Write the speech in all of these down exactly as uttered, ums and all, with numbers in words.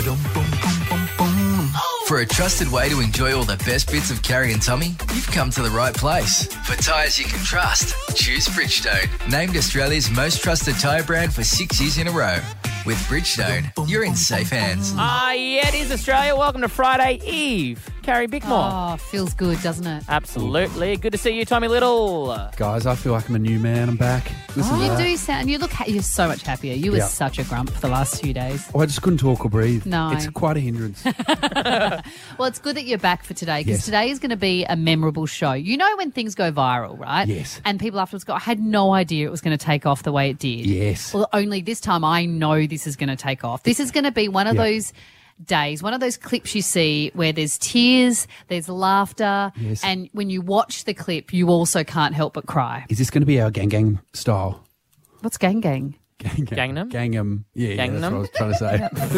For a trusted way to enjoy all the best bits of Carrie and Tommy, you've come to the right place. For tyres you can trust, choose Bridgestone. Named Australia's most trusted tyre brand for six years in a row. With Bridgestone, you're in safe hands. Ah, yeah, it is Australia. Welcome to Friday Eve. Carrie Bickmore. Oh, feels good, doesn't it? Absolutely. Good to see you, Tommy Little. Guys, I feel like I'm a new man. I'm back. Listen Oh, to you that. do sound, you look, ha- you're so much happier. You were Yeah. such a grump for the last few days. Oh, I just couldn't talk or breathe. No. It's quite a hindrance. Well, it's good that you're back for today because Yes. today is going to be a memorable show. You know when things go viral, right? Yes. And people afterwards go, I had no idea it was going to take off the way it did. Yes. Well, only this time I know this is going to take off. This is going to be one of Yeah. those days, one of those clips you see where there's tears, there's laughter, Yes. and when you watch the clip, you also can't help but cry. Is this going to be our gang gang style? What's gang gang? Gang gang. Gangnam? Gangnam. Yeah, yeah, that's what I was trying to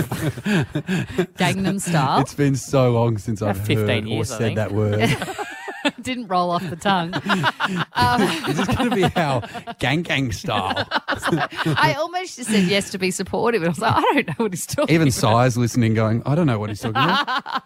say. Gangnam style? It's been so long since I've fifteen heard years, or I said think. that word. Didn't roll off the tongue. Is this going to be our gang gang style? I almost just said yes to be supportive. And I was like, I don't know what he's talking Even about. Si's listening going, I don't know what he's talking about.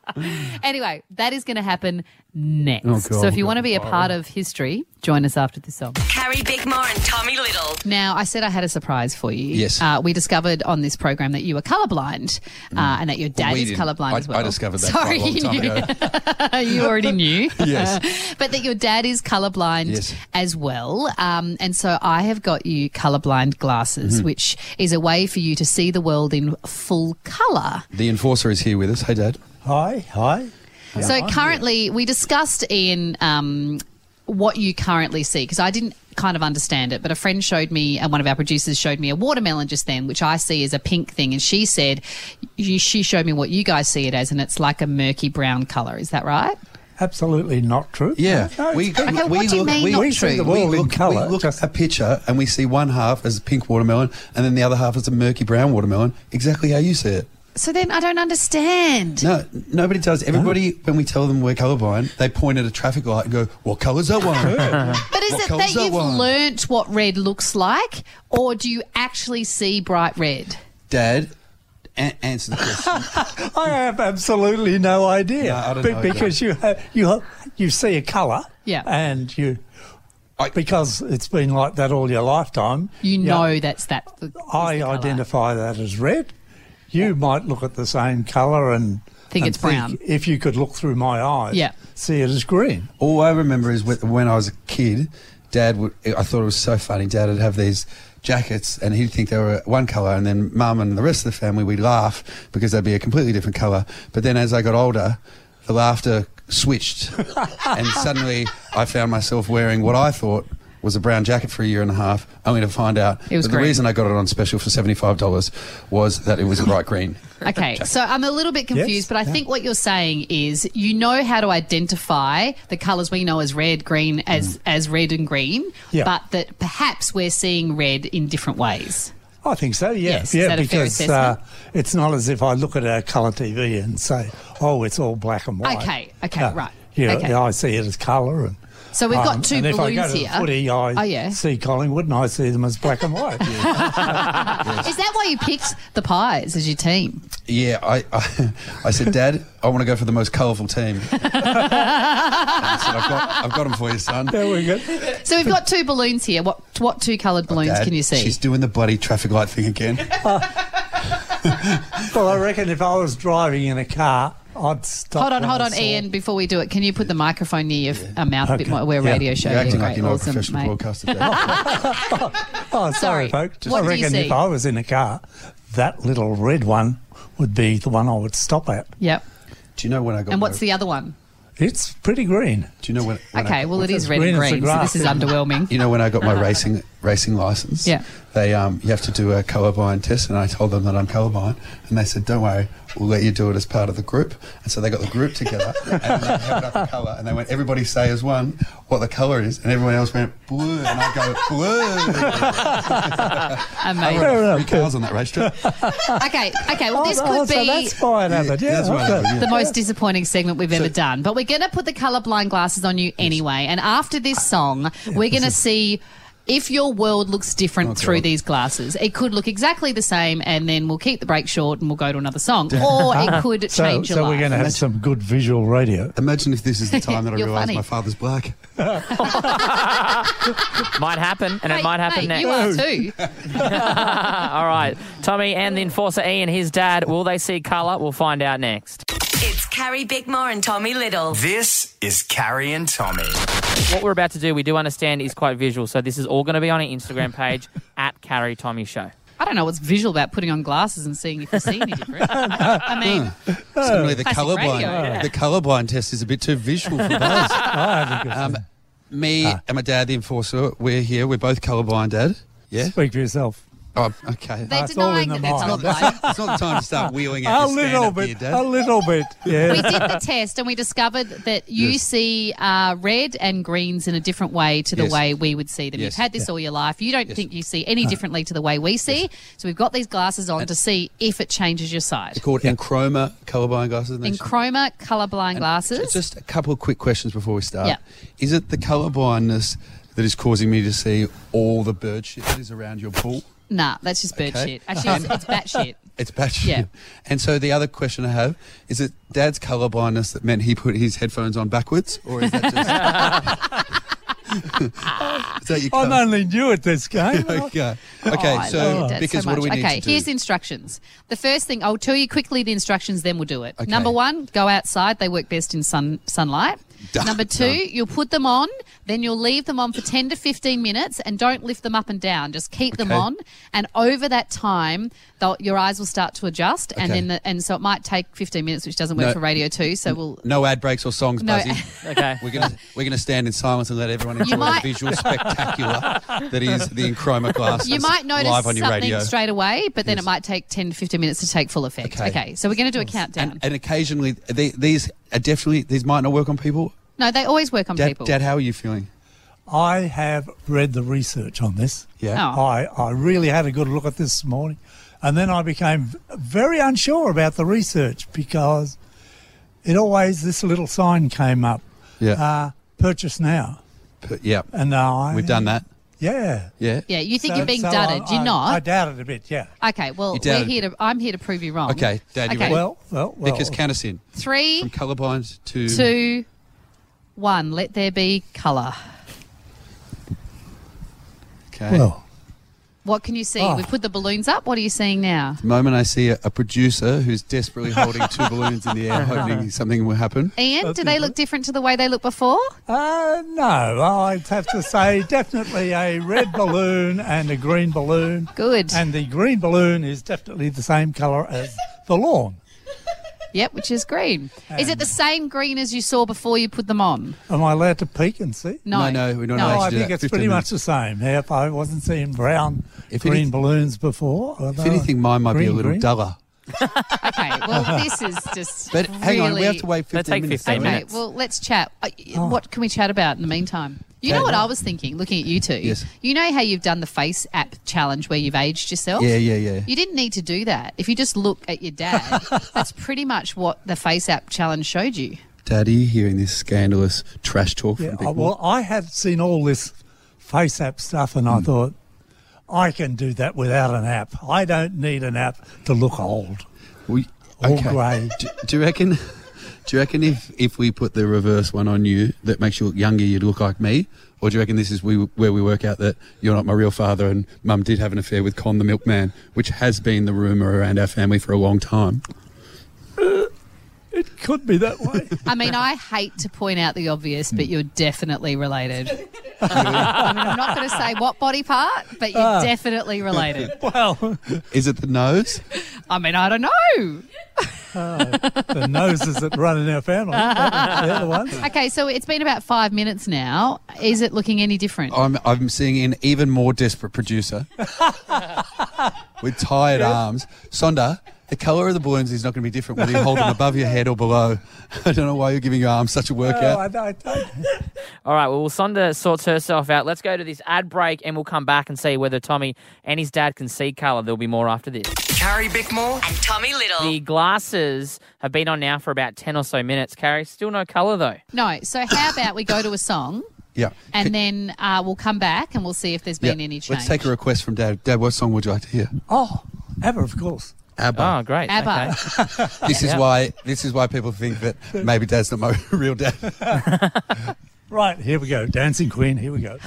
Anyway, that is going to happen next. Oh, God, so if you we've want to got be a viral. part of history, join us after this song. Carrie Bickmore and Tommy Little. Now, I said I had a surprise for you. Yes. Uh, we discovered on this program that you were colourblind uh, and that your dad we is didn't. colourblind I- as well. I discovered that Sorry, quite a long time you, knew. you already knew. Yes. But that your dad is colourblind Yes. as well. Um, and so I have got you colourblind glasses, Mm-hmm. which is a way for you to see the world in full colour. The enforcer is here with us. Hey, Dad. Hi, hi. So currently, we discussed, Ian, um, what you currently see, because I didn't kind of understand it, but a friend showed me, and one of our producers showed me a watermelon just then, which I see as a pink thing, and she said, you, she showed me what you guys see it as, and it's like a murky brown colour. Is that right? Absolutely not true. Yeah. No, we, it's pink. Okay, what do you mean we, not we see the true? we world in look, colour. we look just- at a picture and we see one half as a pink watermelon and then the other half as a murky brown watermelon, exactly how you see it. So then I don't understand. No, nobody does. Everybody, when we tell them we're colourblind, they point at a traffic light and go, what colour's that one? But is What it colour's that that you've one? learnt what red looks like, or do you actually see bright red? Dad, a- answer the question. I have absolutely no idea. No, I don't Be- know because you have, you have, you see a colour, Yeah. and you I- because it's been like that all your lifetime. You yeah, know that's that. is I the colour. identify that as red. You might look at the same colour and Think and it's brown. If you could look through my eyes, Yeah. see it as green. All I remember is wh- when I was a kid, Dad would. I thought it was so funny. Dad would have these jackets, and he'd think they were one colour, and then Mum and the rest of the family we'd laugh because they'd be a completely different colour. But then as I got older, the laughter switched, and suddenly I found myself wearing what I thought was a brown jacket for a year and a half, only to find out It was that the green. reason I got it on special for seventy-five dollars was that it was bright green. Okay, so I'm a little bit confused, Yes, but I yeah. think what you're saying is you know how to identify the colours we know as red, green, as as red and green, Yeah. but that perhaps we're seeing red in different ways. I think so, yeah. Yes, is yeah, that a fair because uh, assessment? it's not as if I look at our colour T V and say, oh, it's all black and white. Okay, okay, No. right. Yeah, Okay. I see it as colour. And, So we've got um, two and if I go balloons to the here. footy, I Oh, yeah. see Collingwood and I see them as black and white. Is that why you picked the Pies as your team? Yeah, I, I, I said, Dad, I want to go for the most colourful team. And I said, I've got, I've got them for you, son. There we go. So we've got two balloons here. What what two coloured balloons Dad, can you see? She's doing the bloody traffic light thing again. Well, I reckon if I was driving in a car, I'd stop. Hold on, when hold I on, saw- Ian. Before we do it, can you put the microphone near your uh, mouth a bit Okay. more? We're a Yeah. radio show. You're acting Yeah, like great. you're not Awesome, a professional mate. broadcaster, Dad. Oh, sorry, Sorry. folks. What I do you reckon see? if I was in a car, that little red one would be the one I would stop at. Yep. Do you know when I got And my, what's the other one? It's pretty green. Do you know when? when Okay, I, well, it It's is red green and as the green, so grass, this is isn't it? underwhelming. You know when I got my racing racing license? Yeah. They um you have to do a colourblind test, and I told them that I'm colourblind, and they said, "Don't worry, we'll let you do it as part of the group." And so they got the group together, and they held up the colour, and they went, "Everybody say as one what the colour is," and everyone else went blue, and I go blue. Amazing. Fair enough. Three cars on that racetrack. Okay, okay, well, this oh, could oh, so be that's why it happened. Yeah, that's why it okay. happened, yeah. the most disappointing segment we've ever done. But we're going to put the colourblind glasses on you anyway. And after this song, we're going to see if your world looks different Oh, through God. these glasses, it could look exactly the same, and then we'll keep the break short and we'll go to another song. Or it could So, change your so life. we're going to have some good visual radio. Imagine if this is the time that I You're realise funny. my father's black. Might happen, and it Hey, might happen mate, next. you are too. All right. Tommy and the enforcer Ian, his dad, will they see colour? We'll find out next. It's Carrie Bickmore and Tommy Little. This is Carrie and Tommy. What we're about to do, we do understand, is quite visual, so this is all going to be on our Instagram page, at Carrie Tommy Show. I don't know what's visual about putting on glasses and seeing if you see any different. I mean, Suddenly the Classic radio, colourblind, yeah. the colourblind test is a bit too visual for Buzz. I think it's um, me and my dad, the enforcer, we're here. We're both colourblind, Dad. Yeah. Speak for yourself. Oh, okay. they're It's all denying in that the they're mind. colourblind. It's not the time to start wheeling out A your little stand-up bit, here, Dad. a little bit, yeah. We did the test and we discovered that you Yes. see uh, red and greens in a different way to the Yes. way we would see them. Yes. You've had this all your life. You don't think you see any differently to the way we see. So we've got these glasses on to see if it changes your sight. They're called Enchroma colourblind glasses. and they should- Enchroma colourblind glasses. Just a couple of quick questions before we start. Yeah. Is it the colourblindness that is causing me to see all the bird shit that is around your pool? Nah, that's just bird Okay. shit. Actually, it's, it's bat shit. It's batshit. Yeah. And so the other question I have is it Dad's colourblindness that meant he put his headphones on backwards, or is that just? is that your I'm colour- only new at this game. Okay. Oh, Okay. I so love your dad because so what do much. we need okay, to do? here's the instructions. The first thing, I'll tell you quickly the instructions, then we'll do it. Okay. Number one, go outside. They work best in sun sunlight. Done. Number two, Done. you'll put them on, then you'll leave them on for ten to fifteen minutes and don't lift them up and down. Just keep them Okay. on. And over that time, they'll, your eyes will start to adjust. And Okay. then the, and so it might take fifteen minutes, which doesn't work No. for radio too. So we'll. No ad breaks or songs, No. Buzzy. Okay. We're gonna we're gonna stand in silence and let everyone enjoy might- the visual spectacular that is the Enchroma glasses. You might notice live on your something radio. straight away, but then Yes. it might take ten to fifteen minutes to take full effect. Okay. Okay, so we're going to do a countdown. And, and occasionally, they, these are definitely these might not work on people. no, they always work on Dad, people. Dad, how are you feeling? I have read the research on this. Yeah. Oh. I, I really had a good look at this this morning. And then I became v- very unsure about the research because it always, this little sign came up, Yeah. uh, purchase now. P- yeah. And I... We've done that. Yeah. Yeah. Yeah, you think So- you're being so dudded. I- You're I- not. I doubt it a bit, yeah. Okay, well, You we're doubted here to. I'm here to prove you wrong. Okay, Dad, you Okay. ready? Well, well, well. Because count us in. Three, From colourblind to... two, one. Let there be colour. Okay. Well, What can you see? Oh. We've put the balloons up. What are you seeing now? the moment I see a, a producer who's desperately holding two balloons in the air, hoping something will happen. Ian, do they look different to the way they looked before? uh, no, I'd have to say definitely a red balloon and a green balloon. Good. And the green balloon is definitely the same colour as the lawn. Yep, which is green. Is it the same green as you saw before you put them on? Am I allowed to peek and see? No, No, no, we don't No. know. Oh, I do think that. it's fifteen pretty minutes. much the same. Yeah, if I wasn't seeing brown, If green anything- balloons before. If anything, mine might be a Green, little green. duller. Okay, well, this is just. But hang on, we have really- to wait They fifteen take minutes. fifteen don't we? Okay, minutes. well, let's chat. Uh, Oh. What can we chat about in the meantime? You know what I was thinking, looking at you two? Yes. You know how you've done the face app challenge where you've aged yourself? Yeah, yeah, yeah. You didn't need to do that. If you just look at your dad, that's pretty much what the face app challenge showed you. Daddy, hearing this scandalous trash talk Yeah, from I- people. well, I had seen all this face app stuff and Hmm. I thought, I can do that without an app. I don't need an app to look old. We, All grey. Do, do you reckon? Do you reckon if, if we put the reverse one on you that makes you look younger, you'd look like me? Or do you reckon this is we, where we work out that you're not my real father and Mum did have an affair with Con the milkman, which has been the rumour around our family for a long time? It could be that way. I mean, I hate to point out the obvious, but you're definitely related. I mean, I'm not going to say what body part, but you're Ah. definitely related. Well, Is it the nose? I mean, I don't know. the noses that run in our family. They're the ones. Okay, so it's been about five minutes now. Is it looking any different? I'm, I'm seeing an even more desperate producer with tired arms. Sonda, the colour of the balloons is not going to be different whether you hold them above your head or below. I don't know why you're giving your arms such a Oh, workout. I don't, I don't. All right, well, Sonda sorts herself out. Let's go to this ad break and we'll come back and see whether Tommy and his dad can see colour. There'll be more after this. Carrie Bickmore. And Tommy Little. The glasses have been on now for about ten or so minutes. Carrie, still no colour though. No, so how about we go to a song Yeah. And then uh, we'll come back and we'll see if there's Yeah. been any change. Let's take a request from Dad. Dad, what song would you like to hear? Oh, ABBA, of course. ABBA. Oh, great. ABBA. Okay. This is Yeah. why. This is why people think that maybe Dad's not my real dad. Right, here we go. Dancing Queen, here we go.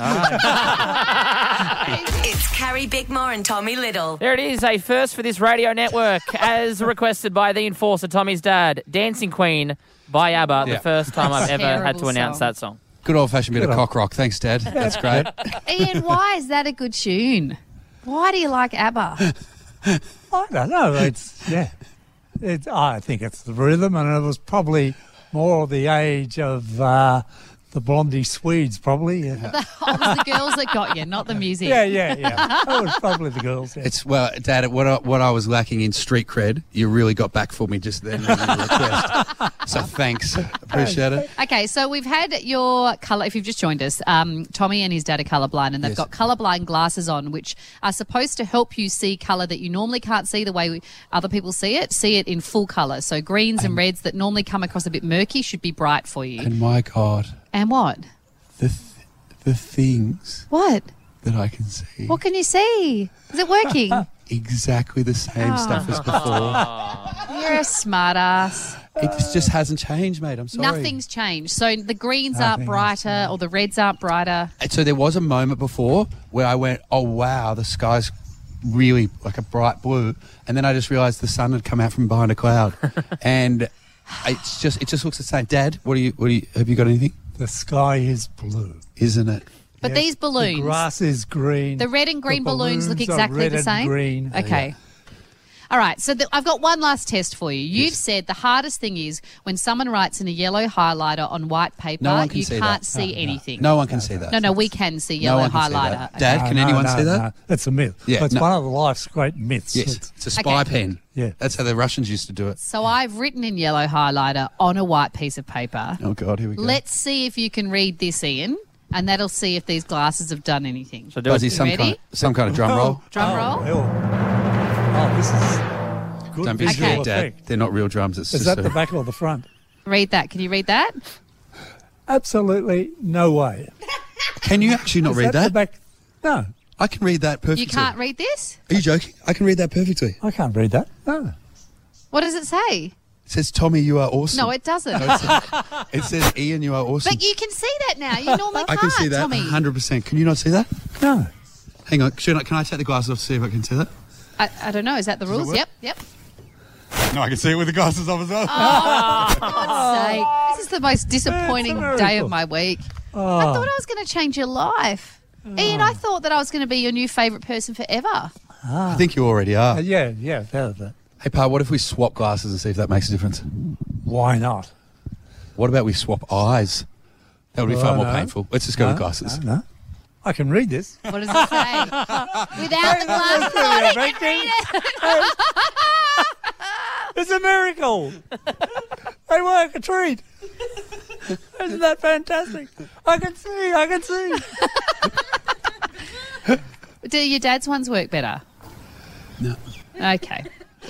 It's Carrie Bickmore and Tommy Little. There it is, a first for this radio network, as requested by the enforcer, Tommy's dad, Dancing Queen by ABBA, Yeah. the first time I've ever had to Terrible announce song. that song. Good old fashioned bit Good of on. cock rock. Thanks, Dad. That's great. Ian, why is that a good tune? Why do you like ABBA? I don't know. It's, yeah. It, I think it's the rhythm, and it was probably more the age of uh, the Blondie Swedes, probably. Yeah, It was the girls that got you, not the music. yeah, yeah. yeah. That was probably the girls. Yeah. It's well, Dad. What I, what I was lacking in street cred, you really got back for me just then. With your request. So thanks, appreciate it. Okay, so we've had your colour, if you've just joined us, um, Tommy and his dad are colourblind, and they've Yes. got colourblind glasses on, which are supposed to help you see colour that you normally can't see the way we, other people see it, see it in full colour. So greens and reds that normally come across a bit murky should be bright for you. And my God, And what? the th- the things What? that I can see, What can you see? Is it working? exactly the same stuff as before. You're a smart ass. It just, just hasn't changed, mate. I'm sorry. Nothing's changed. So the greens aren't Nothing brighter has or the reds aren't brighter. And so there was a moment before where I went, "Oh wow, the sky's really like a bright blue," and then I just realised the sun had come out from behind a cloud, and it's just it just looks the same. Dad, what do you what do you have you got anything? The sky is blue. Isn't it? But Yes, these balloons, The grass is green. the red and green The balloons look balloons are exactly red the and same? green. Okay. All right, so the, I've got one last test for you. You've said the hardest thing is when someone writes in a yellow highlighter on white paper, No one can you see can't that. see anything. No one can see that. no, no, we can see No yellow one can see highlighter. that. Dad, No, can no, anyone no, see that? no. It's a myth. Yeah, It's no. one of life's great myths. Yes, It's- it's a spy Okay. pen. Yeah. That's how the Russians used to do it. So I've written in yellow highlighter on a white piece of paper. Oh God, here we go. Let's see if you can read this, Ian, and that'll see if these glasses have done anything. So do Buzzy, it. some ready? kind, of, some kind of drum roll. Drum oh, roll. well. Oh, this is good Don't be Okay. visual scared, Dad. effect. They're not real drums. It's Is just that a, the back or the front? Read that. Can you read that? Absolutely no way. Can you actually not Is read that? The that? back? No, I can read that perfectly. You can't read this? Are you joking? I can read that perfectly. I can't read that. No. What does it say? It says, "Tommy, you are awesome." No, it doesn't. No, it says, it says, "Ian, you are awesome." But you can see that now. You normally can't, I can see that Tommy. one hundred percent. Can you not see that? No. Hang on. Should I, can I take the glasses off to see if I can see that? I, I don't know. Is that the rules? work? Yep, yep. No, I can see it with the glasses off as well. For God's sake. This is the most disappointing It's a day miracle. of my week. I Oh, thought I was going to change your life. Ian, I thought that I was going to be your new favourite person forever. I think you already are. Uh, yeah, yeah, I've heard of that. Hey, Pa, what if we swap glasses and see if that makes a difference? Why not? What about we swap eyes? That would be far Oh, more no. painful. Let's just go No, with glasses. No, no. I can read this. What does it say? Without the glasses on, he can read it. It's a miracle. They work a treat. Isn't that fantastic? I can see, I can see. Do your dad's ones work better? No. Okay.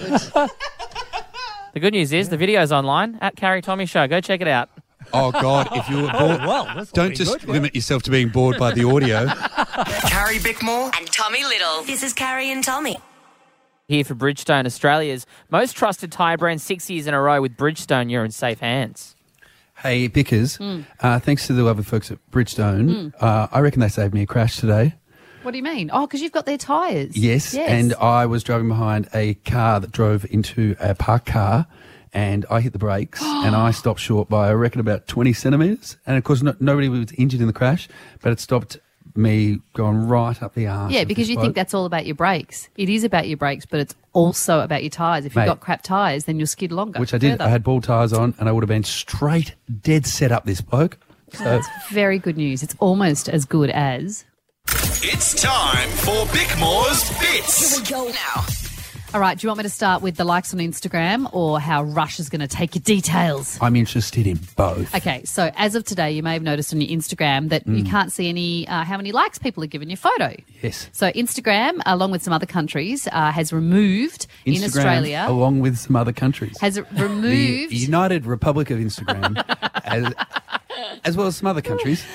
The good news is the video's online at Carrie Tommy Show. Go check it out. Oh, God, if you were bored, Well, that's don't pretty just good, yeah. limit yourself to being bored by the audio. Carrie Bickmore And Tommy Little. This is Carrie and Tommy. Here for Bridgestone, Australia's most trusted tyre brand, six years in a row with Bridgestone. You're in safe hands. Hey, Bickers, Hmm. uh, thanks to the lovely folks at Bridgestone, uh, I reckon they saved me a crash today. What do you mean? Oh, because you've got their tyres. Yes, and I was driving behind a car that drove into a parked car, and I hit the brakes, and I stopped short by, I reckon, about twenty centimetres. And, of course, no, nobody was injured in the crash, but it stopped me going right up the arse. Yeah, of because this you bloke. think that's all about your brakes. It is about your brakes, but it's also about your tyres. If you've Mate. got crap tyres, then you'll skid longer. Which I did. further. I had ball tyres on, and I would have been straight, dead set up this bloke. So, That's very good news. It's almost as good as... It's time for Bickmore's Bits. Here we go now. All right, do you want me to start with the likes on Instagram or how Rush is going to take your details? I'm interested in both. Okay, so as of today, you may have noticed on your Instagram that Mm. you can't see any uh, how many likes people have given your photo. Yes. So Instagram, along with some other countries, uh, has removed in Instagram, Australia along with some other countries. has the removed United Republic of Instagram, as, as well as some other countries.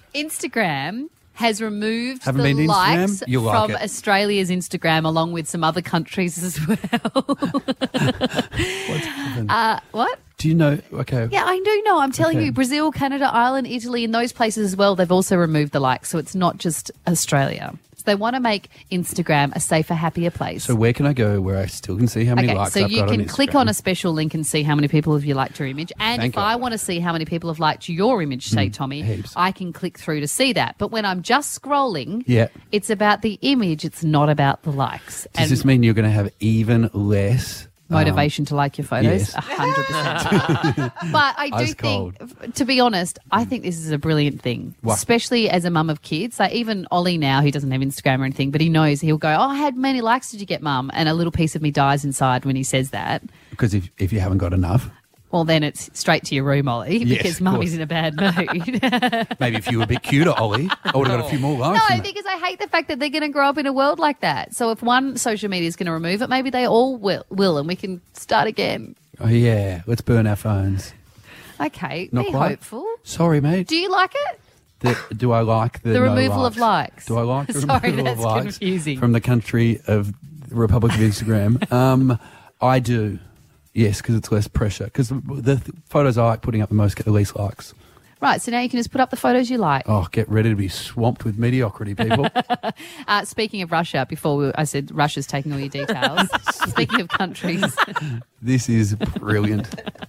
Instagram has removed Haven't the been to Instagram? likes You like from it. Australia's Instagram along with some other countries as well. What's happened? uh, what? Do you know? Okay. Yeah, I do know. I'm telling Okay. you, Brazil, Canada, Ireland, Italy, and those places as well, they've also removed the likes. So it's not just Australia. So they want to make Instagram a safer, happier place. So where can I go where I still can see how many Okay, likes so I've you got can on click Instagram? on a special link and see how many people have you liked your image. And Thank if I God. want to see how many people have liked your image, say, Tommy, heaps. I can click through to see that. But when I'm just scrolling, Yeah. it's about the image. It's not about the likes. Does and this mean you're going to have even less um, motivation to like your photos? yes. A hundred percent. But I do Ice cold. think, f- to be honest, I think this is a brilliant thing, What? especially as a mum of kids. Like even Ollie now, he doesn't have Instagram or anything, but he knows he'll go, "Oh, how many likes did you get, Mum?" And a little piece of me dies inside when he says that. Because if, if you haven't got enough, Well, then it's straight to your room, Ollie, Yes, because of Mummy's course. in a bad mood. maybe if you were a bit cuter, Ollie, I would have got a few more likes. No, than that. because I hate the fact that they're going to grow up in a world like that. So if one social media is going to remove it, maybe they all will, will, and we can start again. Oh, yeah, let's burn our phones. Okay, Not be quite. hopeful. Sorry, mate. Do you like it? The, do I like the, The no removal of likes. Do I like the Sorry, removal that's of likes confusing. from the country of the Republic of Instagram? um, I do. Yes, because it's less pressure. Because the, the th- photos I like putting up the most get the least likes. Right, so now you can just put up the photos you like. Oh, get ready to be swamped with mediocrity, people. Uh, speaking of Russia, before we, I said Russia's taking all your details. Speaking of countries, This is brilliant.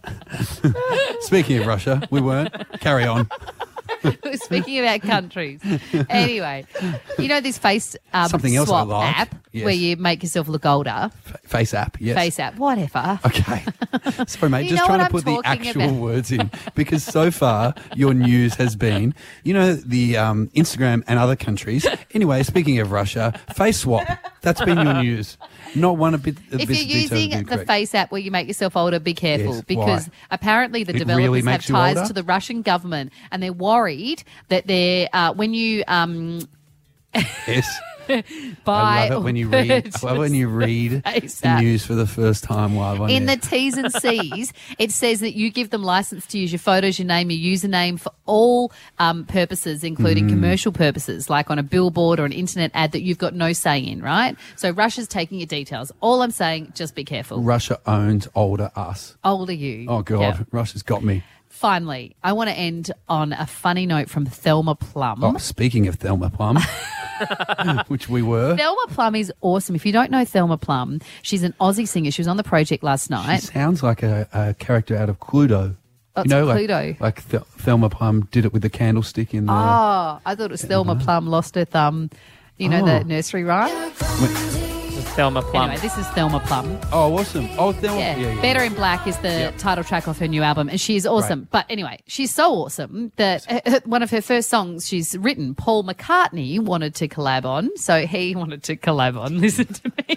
Speaking of Russia, we weren't. Carry on. speaking about countries. Anyway, you know this face um, Something else I swap like. app Yes. where you make yourself look older. F- face app, yes. Face app, whatever. Okay. Sorry, mate. You Just know trying what to I'm put the talking actual about. words in because so far your news has been, you know, the um, Instagram and other countries. Anyway, speaking of Russia, face swap. That's been your news. Not one a bit. A If bit you're of detail has using been the correct. face app where you make yourself older, be careful Yes, because why? apparently the It developers really have makes you ties older? to the Russian government and they're worried that they're uh, when you um, Yes. buy I love it or when you read. I purchase love it when you read face the app. news for the first time live on In air. the T's and C's, it says that you give them license to use your photos, your name, your username for all um, purposes, including Mm. commercial purposes, like on a billboard or an internet ad that you've got no say in, right? So Russia's taking your details. All I'm saying, just be careful. Russia owns older us. Older you. Oh God, Yeah. Russia's got me. Finally, I want to end on a funny note from Thelma Plum. Oh, speaking of Thelma Plum, which we were. Thelma Plum is awesome. If you don't know Thelma Plum, she's an Aussie singer. She was on the project last She night. sounds like a, a character out of Cluedo. What's you know, like, Cluedo? like Th- Thelma Plum did it with the candlestick in the. Oh, I thought it was Thelma Plum lost her thumb. You know, Oh. the nursery rhyme? This is Thelma Plum. Anyway, this is Thelma Plum. Oh, awesome! Oh, Thelma. Yeah. Yeah, yeah, Better yeah. in Black is the Yep. title track of her new album, and she's awesome. Right. But anyway, she's so awesome that uh, uh, one of her first songs she's written, Paul McCartney wanted to collab on, so he wanted to collab on. Listen to me.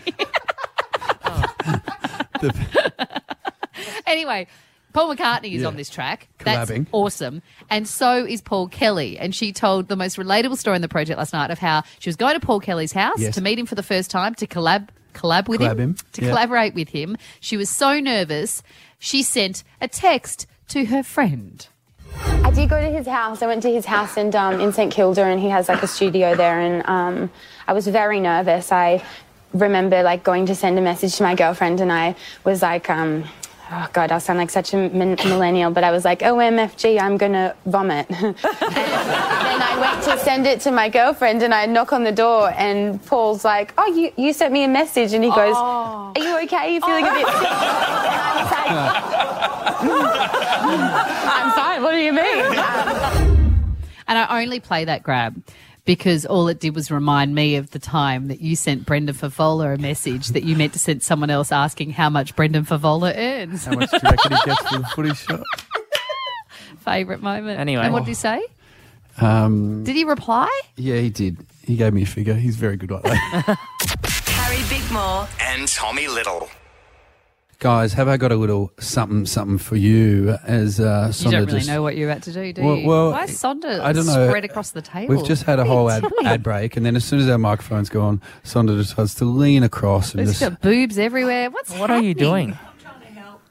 Anyway, Paul McCartney is Yeah. on this track. That's Collabing. awesome. And so is Paul Kelly. And she told the most relatable story in the project last night of how she was going to Paul Kelly's house Yes. to meet him for the first time, to collab collab with Collab him, him, to yeah. collaborate with him. She was so nervous, she sent a text to her friend. I did go to his house. I went to his house and um, in St Kilda, and he has like a studio there. And um, I was very nervous. I remember like going to send a message to my girlfriend, and I was like, um, oh God, I sound like such a min- millennial, but I was like, O M F G, I'm gonna vomit. and then I went to send it to my girlfriend, and I knock on the door, and Paul's like, oh, you, you sent me a message, and he goes, are you okay? Are you feeling a bit sick? And I was like, I'm fine. What do you mean? And I only play that grab because all it did was remind me of the time that you sent Brendan Favola a message that you meant to send someone else asking how much Brendan Favola earns. How much do you reckon he gets for the footy shot? Favourite moment. Anyway. And what did he say? Um, Did he reply? yeah, he did. He gave me a figure. He's very good like that. Carrie Bickmore. And Tommy Little. Guys, have I got a little something, something for you? As uh, You Sonda don't really just, know what you're about to do, do Well- you? well, Why is Sonda I don't know. spread across the table? We've just had a What are whole you ad, doing? ad break, and then as soon as our microphones go on, Sonda decides to lean across and He's just. got boobs everywhere. What's What are you happening? doing?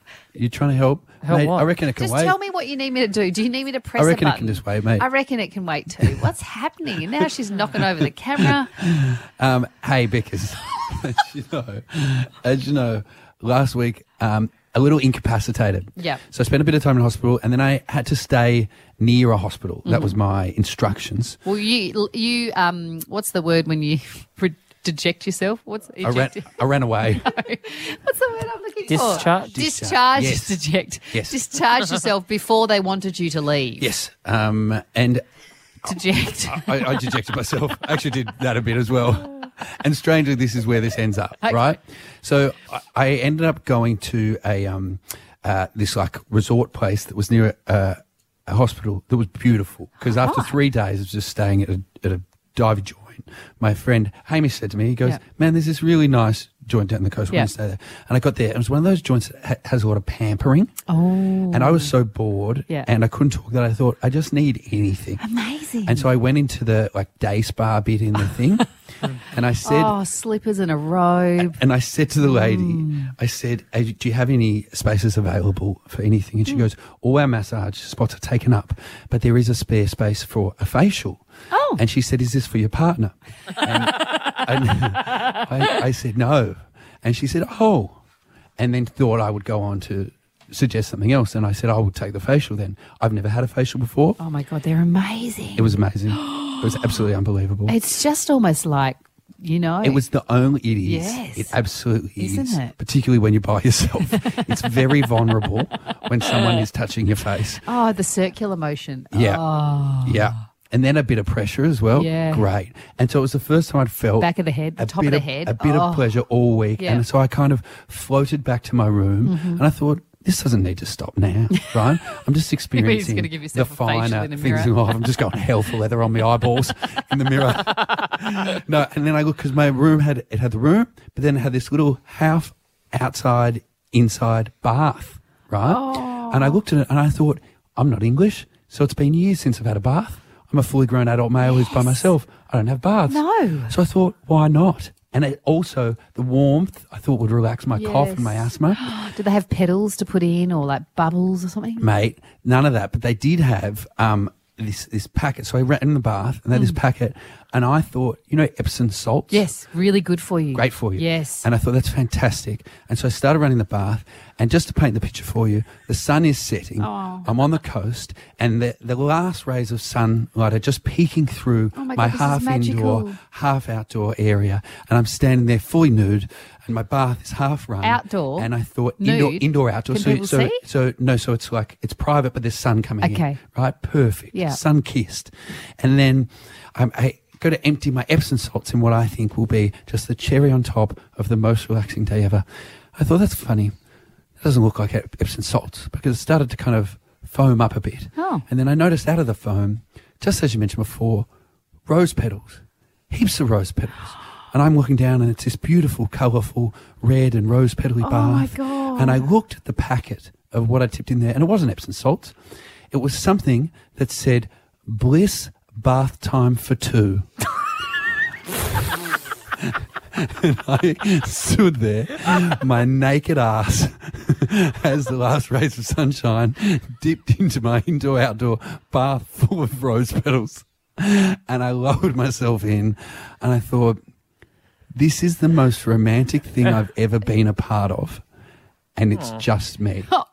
You trying to help? Help Mate, what? I reckon it can Just wait. tell me what you need me to do. Do you need me to press I reckon a it button? can just wait, mate. I reckon it can wait too. What's happening? And now she's knocking over the camera. Um, hey, Bickers. as you know, as you know, last week, um, a little incapacitated. Yeah. So I spent a bit of time in hospital, and then I had to stay near a hospital. Mm-hmm. That was my instructions. Well, you, you, um, what's the word when you re- deject yourself? What's I ran, I ran away. What's the word I'm looking Discharge? for? Discharge. Yes. Deject. Yes. Discharge yourself before they wanted you to leave. Yes. Um, and Deject. I, I dejected myself. I actually did that a bit as well. And strangely, this is where this ends up, Okay. right? So I, I ended up going to a um, uh, this like resort place that was near a, a hospital that was beautiful. Because after Oh. three days of just staying at a, at a dive joint, my friend Hamish said to me, he goes, Yeah. "Man, there's this really nice joint down the coast. We're Yeah. going to stay there." And I got there. And it was one of those joints that ha- has a lot of pampering. Oh. And I was so bored Yeah. and I couldn't talk that I thought, I just need anything. Amazing. And so I went into the like day spa bit in the thing, and I said, oh, slippers and a robe. and I said to the lady, Mm. I said, "Hey, do you have any spaces available for anything?" Mm. And she goes, "All our massage spots are taken up, but there is a spare space for a facial." Oh. And she said, "Is this for your partner?" And, and I, I said, "No." And she said, "Oh," and then thought I would go on to suggest something else. And I said, "I will take the facial then. I've never had a facial before." Oh my God, they're amazing. It was amazing. It was absolutely unbelievable. It's just almost like, you know. It was the only, it is. Yes. It absolutely Isn't is. it? Particularly when you're by yourself. It's very vulnerable when someone is touching your face. Oh, the circular motion. Yeah. Oh. Yeah. And then a bit of pressure as well. Yeah. Great. And so it was the first time I'd felt Back of the head, the a top bit of the of, head. a bit Oh. of pleasure all week. Yeah. And so I kind of floated back to my room Mhm. and I thought, this doesn't need to stop now, right? I'm just experiencing gonna give the yourself a facial finer in a things in mirror. life. I'm just going hell for leather on my eyeballs in the mirror. No, and then I looked because my room had it had the room, but then it had this little half outside, inside bath, right? Oh. And I looked at it and I thought, I'm not English, so it's been years since I've had a bath. I'm a fully grown adult male who's by myself. I don't have baths. No. So I thought, why not? And it also, the warmth, I thought would relax my cough and my Yes. asthma. Do they have petals to put in or like bubbles or something? Mate, none of that. But they did have um, this this packet. So I ran in the bath and they had this Mm. packet. And I thought, you know, Epsom salts? Yes, really good for you. Great for you. Yes. And I thought, that's fantastic. And so I started running the bath. And just to paint the picture for you, the sun is setting. Oh. I'm on the coast. And the, the last rays of sunlight are just peeking through Oh my my, God, this is half magical. indoor, half outdoor area. And I'm standing there fully nude. And my bath is half run. Outdoor? And I thought, indoor, Nude? indoor, outdoor. Can so, people so, see? so, no, so it's like, it's private, but there's sun coming in. Okay. Right? Perfect. Yeah. Sun kissed. And then um, I go to empty my Epsom salts in what I think will be just the cherry on top of the most relaxing day ever. I thought, that's funny. It doesn't look like Ep- Epsom salts because it started to kind of foam up a bit. Oh. And then I noticed out of the foam, just as you mentioned before, rose petals, heaps of rose petals. And I'm looking down and it's this beautiful, colourful red and rose petally Oh, bath. my God. And I looked at the packet of what I tipped in there and it wasn't Epsom salts. It was something that said Bliss Bath Time for Two. And I stood there, my naked ass, as the last rays of sunshine dipped into my indoor-outdoor bath full of rose petals. And I lowered myself in and I thought, this is the most romantic thing I've ever been a part of. And it's Aw. just me. I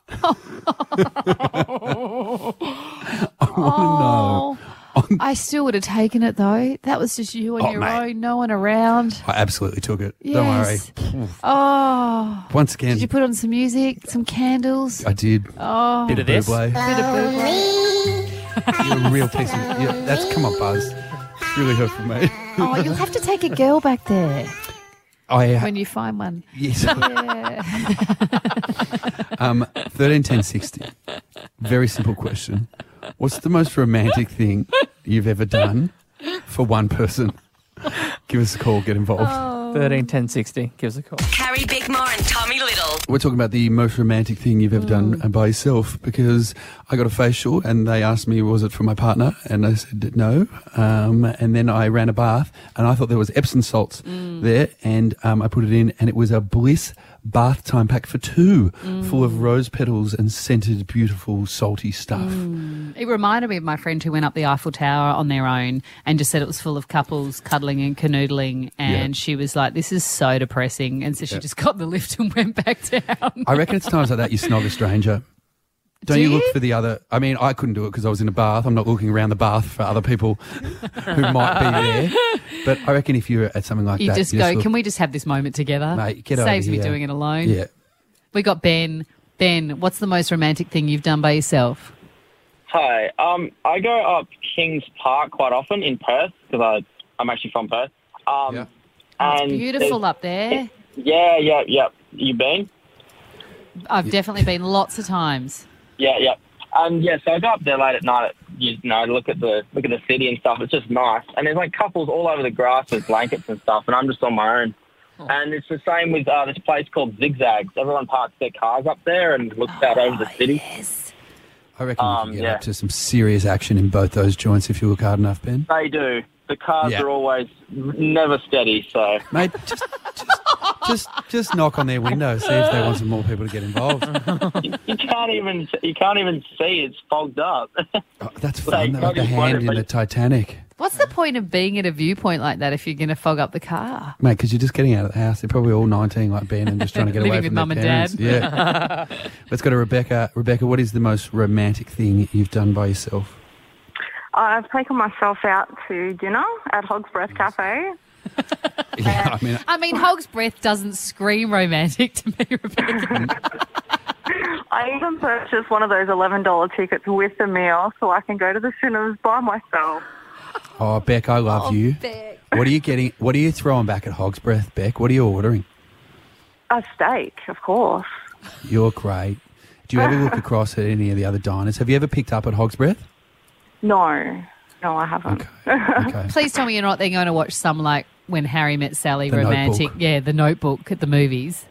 want to know. I still would have taken it though. That was just you on Oh, your mate. own, no one around. I absolutely took it. Yes. Don't worry. Oh. Once again, Did you put on some music, some candles? I did. Oh. Bit of this? Buble. Bit of Buble. You're a real piece of... Yeah, that's... Come on, Buzz. It's really hurtful, mate. Oh, you'll have to take a girl back there I, uh, when you find one. Yes. Yeah. um, thirteen ten sixty. Very simple question. What's the most romantic thing you've ever done for one person? Give us a call. Get involved. thirteen ten sixty. Give us a call. Carrie Bickmore and Tommy Little. We're talking about the most romantic thing you've ever done by yourself because I got a facial and they asked me, was it for my partner? And I said no. Um, and then I ran a bath and I thought there was Epsom salts there and um, I put it in and it was a Bliss bath time pack for two, Mm. full of rose petals and scented, beautiful, salty stuff. Mm. It reminded me of my friend who went up the Eiffel Tower on their own and just said it was full of couples cuddling and canoodling, and Yeah. she was like, this is so depressing, and so she Yeah. just got in the lift and went back down. I reckon it's times like that you snog a stranger. Don't Do you look you? for the other? I mean, I couldn't do it because I was in a bath. I'm not looking around the bath for other people who might be there. But I reckon if you're at something like You that, just you go, look- can we just have this moment together? Mate, get over Saves me here. doing it alone. Yeah. We got Ben. Ben, what's the most romantic thing you've done by yourself? Hi. Um, I go up Kings Park quite often in Perth because I I'm actually from Perth. Um, It's and beautiful there's- up there. Yeah, yeah, yeah. You been? I've definitely been lots of times. Yeah, yeah. Um, yeah. So I go up there late at night. You know, look at the look at the city and stuff. It's just nice. And there's like couples all over the grass with blankets and stuff. And I'm just on my own. And it's the same with uh, this place called Zigzags. Everyone parks their cars up there and looks out over the city. I reckon you Um, can get yeah. up to some serious action in both those joints if you look hard enough, Ben. They do. The cars Yeah. are always never steady. So, Mate, just just just knock on their window, see if they want some more people to get involved. you can't even you can't even see. It's fogged up. Oh, that's So fun. you Like can't a even hand wonder in if the they- Titanic. What's the point of being at a viewpoint like that if you're going to fog up the car? Mate, because you're just getting out of the house. They're probably all nineteen like Ben and just trying to get Living away with from mum their and parents. dad. Yeah. Let's go to Rebecca. Rebecca, what is the most romantic thing you've done by yourself? I've taken myself out to dinner at Hog's Breath Cafe. Yeah, I mean, I mean, Hog's Breath doesn't scream romantic to me, Rebecca. I even purchased one of those eleven dollars tickets with the meal so I can go to the cinemas by myself. oh, Beck, I love Oh, you. Beck. What are you getting? What are you throwing back at Hog's Breath, Beck? What are you ordering? A steak, of course. You're great. Do you ever look across at any of the other diners? Have you ever picked up at Hog's Breath? No, no, I haven't. Okay. Please tell me you're not then going to watch some like When Harry Met Sally The romantic. Notebook. Yeah, The Notebook at the movies.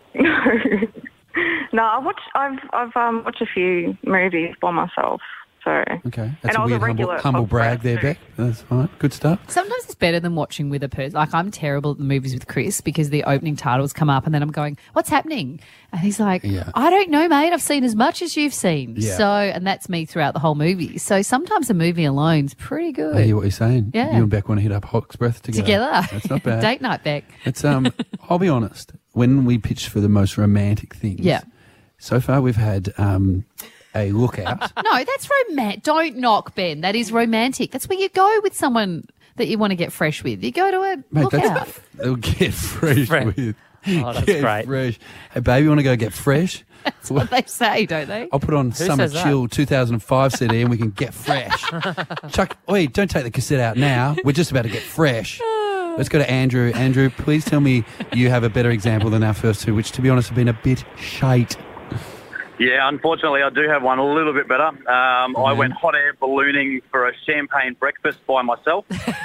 No, I watch, I've I've um, watched a few movies by myself. So Okay. And That's I a was a weird humble, regular at humble Hog's brag there, Beck. That's fine. Good stuff. Sometimes it's better than watching with a person. Like, I'm terrible at the movies with Chris because the opening titles come up and then I'm going, what's happening? And he's like, Yeah. I don't know, mate. I've seen as much as you've seen. Yeah. So, and that's me throughout the whole movie. So sometimes a movie alone is pretty good. I hear what you're saying. Yeah. You and Beck want to hit up Hog's Breath together. Together. That's not bad. Date night, Beck. It's um. I'll be honest. When we pitched for the most romantic things, Yeah. So far we've had um a lookout. No, that's romantic. Don't knock, Ben. That is romantic. That's where you go with someone that you want to get fresh with. You go to a Mate, lookout. that's they'll get fresh Fresh. with. Oh, that's get great. Fresh. Hey, baby, you want to go get fresh? That's what they say, don't they? I'll put on Summer says that? Chill two thousand five C D and we can get fresh. Chuck, wait, don't take the cassette out now. We're just about to get fresh. Let's go to Andrew. Andrew, please tell me you have a better example than our first two, which, to be honest, have been a bit shite. Yeah, unfortunately, I do have one a little bit better. Um, I went hot air ballooning for a champagne breakfast by myself.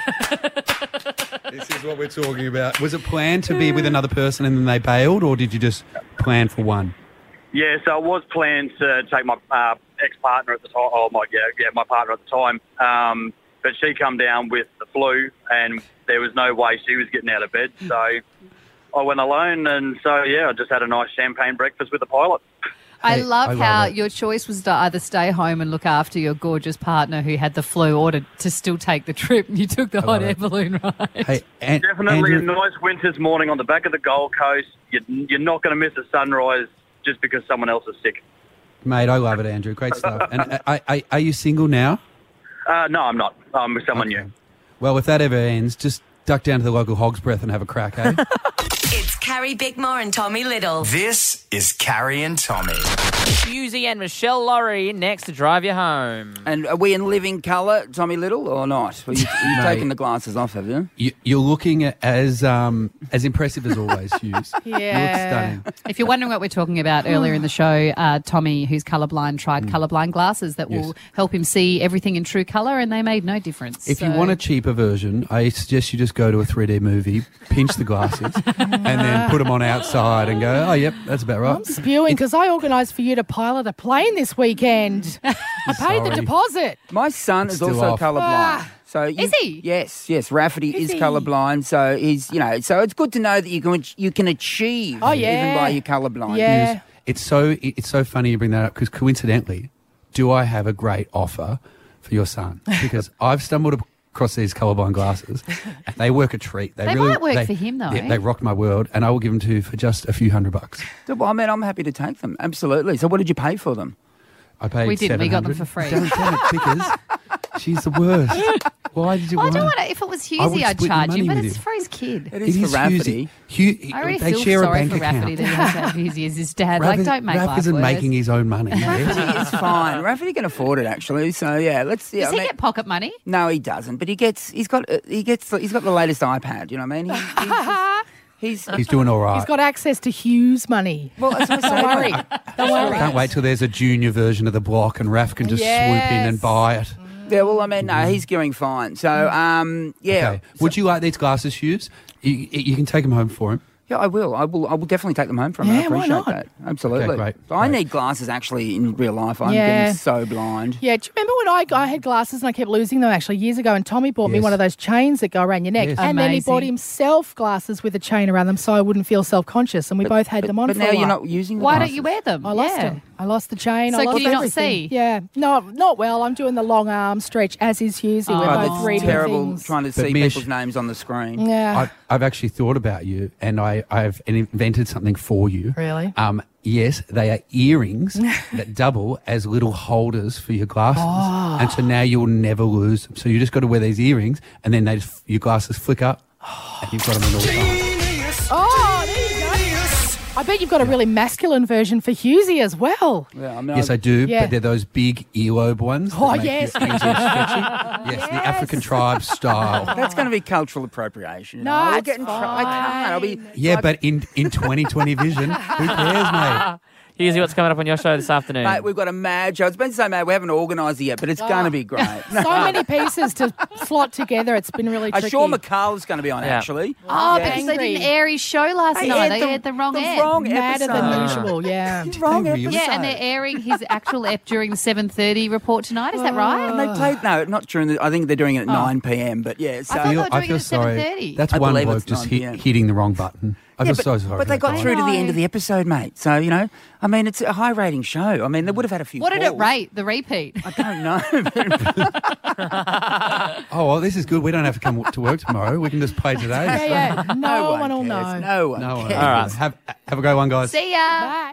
This is what we're talking about. Was it planned to be with another person and then they bailed, or did you just plan for one? Yeah, so it was planned to take my uh, ex-partner at the time. Oh, my, yeah, yeah, my partner at the time. Um, but she come down with the flu, and there was no way she was getting out of bed. So I went alone, and so, yeah, I just had a nice champagne breakfast with the pilot. I Hey, love I love how it. your choice was to either stay home and look after your gorgeous partner who had the flu, or to, to still take the trip. And you took the hot love air it. balloon ride. Hey, An- Definitely Andrew, a nice winter's morning on the back of the Gold Coast. You're, you're not going to miss a sunrise just because someone else is sick. mate, I love it, Andrew. Great stuff. And uh, I, I, are you single now? Uh, no, I'm not. I'm with someone new. Well, if that ever ends, just duck down to the local Hog's Breath and have a crack, eh? It's Carrie Bickmore and Tommy Little. This is Carrie and Tommy. Susie and Michelle Laurie next to drive you home. And are we in living colour, Tommy Little, or not? Well, you, you've Mate. taken the glasses off, have you? you, you're looking as um, as impressive as always, Hughes. You look stunning. If you're wondering what we're talking about earlier in the show, uh, Tommy, who's colourblind, tried Mm. colourblind glasses that Yes. will help him see everything in true colour, and they made no difference. If you So- want a cheaper version, I suggest you just go to a three D movie, pinch the glasses, and then put them on outside and go, oh, yep, that's about right. I'm spewing because I organised for you to pilot a plane this weekend. I paid the Sorry. deposit. My son is Still also off. colourblind. Ah. So you, Is he? Yes, yes. Rafferty is, Is he? colourblind, so he's you know. So it's good to know that you can you can achieve Oh, yeah. even by your colourblind. Yeah. It's so it's so funny you bring that up because coincidentally, do I have a great offer for your son? Because I've stumbled across these colourblind glasses. And they work a treat. They really, might work they- for him, though. Yeah, they rock my world, and I will give them to you for just a few hundred bucks. So, well, I mean, I'm happy to take them. Absolutely. So, what did you pay for them? I paid. We didn't. We got them seven for hundred. free. Damn, damn it, Vickers. She's the worst. Why did you Well, I want? don't want to. If it was I would Husey, I'd split the charge money him, but with it's you. for his kid. It It is is for Rafferty. Hugh, Hugh, I already they feel share a sorry bank for account. Rafferty that he has to have Husey as his dad. Raph like, is- don't make Raph life isn't worse. making his own money. Rafferty is fine. Rafferty can afford it, actually. So, yeah, let's. Yeah, Does I he mean- get pocket money? No, he doesn't. But he gets. He's got. Uh, he gets. He's got the latest iPad. You know what I mean? He, he's, he's. He's doing all right. He's got access to Hughes money. Well, that's what I Don't worry. Don't worry. Can't wait till there's a junior version of the block and Raph can just swoop in and Yes. buy it. Yeah. Well, I mean, no, he's going fine. So, um, yeah. Okay. Would you like these glasses, Hughes? You, you can take them home for him. Yeah, I will. I will. I will definitely take them home from him. I Yeah, why appreciate not? that. Absolutely. Okay, great, But I great. need glasses actually in real life. I'm Yeah. getting so blind. Yeah, do you remember when I, I had glasses and I kept losing them actually years ago, and Tommy bought me Yes. one of those chains that go around your neck, Yes. and then he Amazing. bought himself glasses with a chain around them so I wouldn't feel self-conscious, and we both had But, them on but for now a you're while. not using. The Why glasses. don't you wear them? I lost yeah. them. I lost the chain. So I lost can you not everything. see? Yeah, no, not well. I'm doing the long arm stretch as is Husey. Oh, We're Oh, both that's reading terrible. things. Trying to But see Mish- people's names on the screen. Yeah. I've, I've actually thought about you, and I, I've invented something for you. Really? Um, yes, they are earrings that double as little holders for your glasses, Oh. and so now you'll never lose them. So you just got to wear these earrings, and then they just, your glasses flick up, and you've got them in all time. Oh, there you go. I bet you've got a really masculine version for Husey as well. Yeah, I mean, Yes, I do, Yeah. but they're those big earlobe ones. that Oh, make yes. your ears all stretchy. Yes, the African tribe style. That's going to be cultural appropriation. you No, know. I'll it's get in trouble. I can't. I'll be. Yeah, but in, in twenty twenty vision, who cares, mate? Husey, what's coming up on your show this afternoon? Mate, we've got a mad show. It's been so mad. We haven't organised it yet, but it's Oh. going to be great. So many pieces to slot together. It's been really Uh, tricky. Sean McCall's going to be on, Yeah. actually. Oh, Yeah. because they Angry. didn't air his show last They night. aired They the- aired the wrong the ep. wrong Madder episode. than usual, yeah. Wrong They really- episode. Yeah, and they're airing his actual ep during the seven thirty report tonight. Is that right? And they played, no, not during the, I think they're doing it at nine p.m, but yeah. So, I thought they were I doing feel it at sorry. seven thirty. That's I one believe bloke it's just nine hit, p.m. hitting the wrong button. I Yeah, feel but, so sorry. but they for got that through guy. to the know. end of the episode, mate. So, you know, I mean, it's a high rating show. I mean, they would have had a few What did it calls. rate, the repeat? I don't know. Oh, well, this is good. We don't have to come to work tomorrow. We can just play today. Yeah, yeah. No, one one will cares. know. No one No one. cares. All right. Have, have a great one, guys. See ya.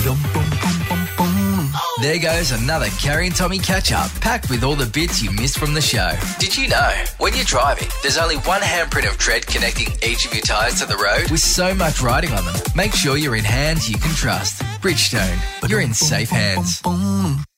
There goes another Carrie and Tommy catch-up, packed with all the bits you missed from the show. Did you know, when you're driving, there's only one handprint of tread connecting each of your tyres to the road? With so much riding on them, make sure you're in hands you can trust. Bridgestone, you're in safe hands.